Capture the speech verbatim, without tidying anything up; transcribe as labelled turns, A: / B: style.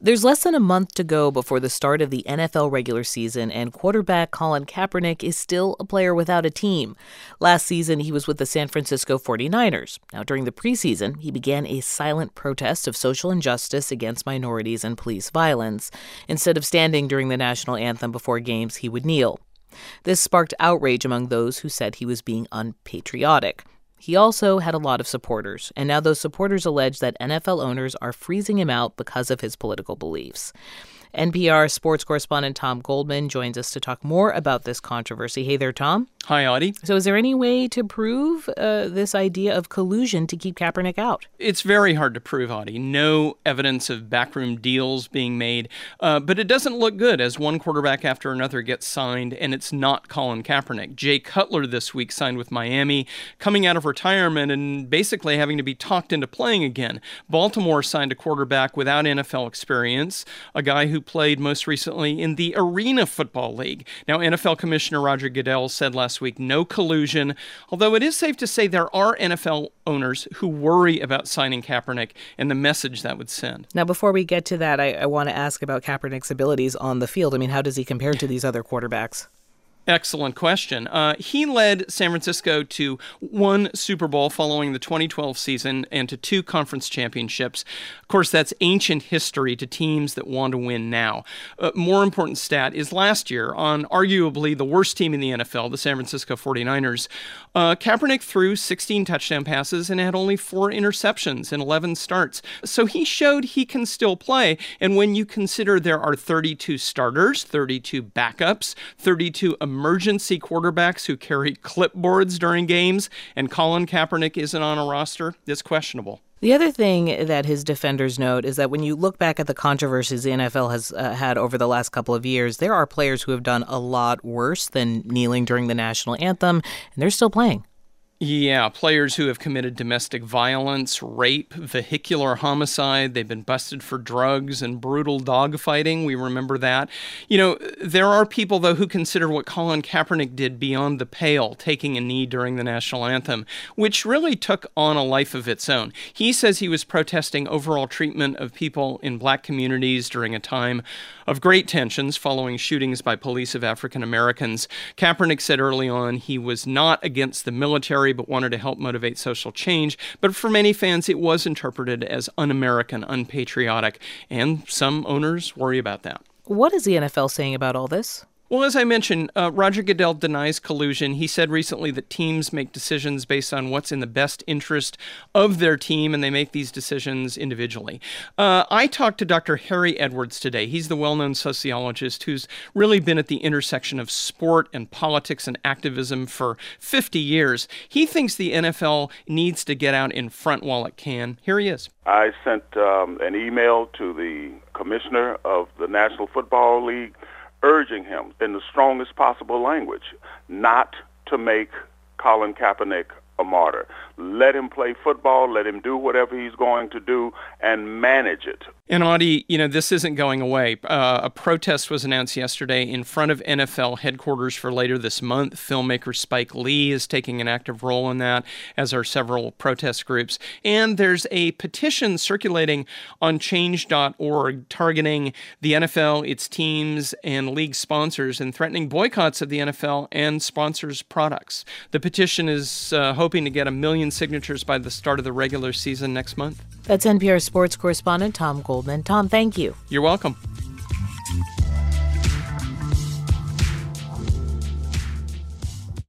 A: There's less than a month to go before the start of the N F L regular season, and quarterback Colin Kaepernick is still a player without a team. Last season, he was with the San Francisco forty-niners. Now, during the preseason, he began a silent protest of social injustice against minorities and police violence. Instead of standing during the national anthem before games, he would kneel. This sparked outrage among those who said he was being unpatriotic. He also had a lot of supporters, and now those supporters allege that N F L owners are freezing him out because of his political beliefs. N P R sports correspondent Tom Goldman joins us to talk more about this controversy. Hey there, Tom.
B: Hi, Audie.
A: So is there any way to prove uh, this idea of collusion to keep Kaepernick out?
B: It's very hard to prove, Audie. No evidence of backroom deals being made. Uh, but it doesn't look good as one quarterback after another gets signed, and it's not Colin Kaepernick. Jay Cutler this week signed with Miami, coming out of retirement and basically having to be talked into playing again. Baltimore signed a quarterback without N F L experience, a guy who played most recently in the Arena Football League. Now, N F L Commissioner Roger Goodell said last week, no collusion, although it is safe to say there are N F L owners who worry about signing Kaepernick and the message that would send.
A: Now, before we get to that, I, I want to ask about Kaepernick's abilities on the field. I mean, how does he compare to these other quarterbacks?
B: Excellent question. Uh, he led San Francisco to one Super Bowl following the twenty twelve season and to two conference championships. Of course, that's ancient history to teams that want to win now. Uh, more important stat is last year on arguably the worst team in the N F L, the San Francisco forty-niners, uh, Kaepernick threw sixteen touchdown passes and had only four interceptions in eleven starts. So he showed he can still play. And when you consider there are thirty-two starters, thirty-two backups, thirty-two emergency quarterbacks who carry clipboards during games, and Colin Kaepernick isn't on a roster, it's questionable.
A: The other thing that his defenders note is that when you look back at the controversies the N F L has uh, had over the last couple of years, there are players who have done a lot worse than kneeling during the national anthem, and they're still playing.
B: Yeah, players who have committed domestic violence, rape, vehicular homicide. They've been busted for drugs and brutal dogfighting. We remember that. You know, there are people, though, who consider what Colin Kaepernick did beyond the pale, taking a knee during the national anthem, which really took on a life of its own. He says he was protesting overall treatment of people in black communities during a time of great tensions following shootings by police of African Americans. Kaepernick said early on he was not against the military, but wanted to help motivate social change. But for many fans, it was interpreted as un-American, unpatriotic, and some owners worry about that.
A: What is the N F L saying about all this?
B: Well, as I mentioned, uh, Roger Goodell denies collusion. He said recently that teams make decisions based on what's in the best interest of their team, and they make these decisions individually. Uh, I talked to Doctor Harry Edwards today. He's the well-known sociologist who's really been at the intersection of sport and politics and activism for fifty years. He thinks the N F L needs to get out in front while it can. Here he is.
C: I sent um, an email to the commissioner of the National Football League urging him in the strongest possible language not to make Colin Kaepernick a martyr. Let him play football, let him do whatever he's going to do, and manage it.
B: And Audie, you know, this isn't going away. Uh, a protest was announced yesterday in front of N F L headquarters for later this month. Filmmaker Spike Lee is taking an active role in that, as are several protest groups. And there's a petition circulating on change dot org targeting the N F L, its teams, and league sponsors, and threatening boycotts of the N F L and sponsors' products. The petition is uh, hoping to get a million signatures by the start of the regular season next month.
A: That's N P R sports correspondent Tom Goldman. Tom, thank you.
B: You're welcome.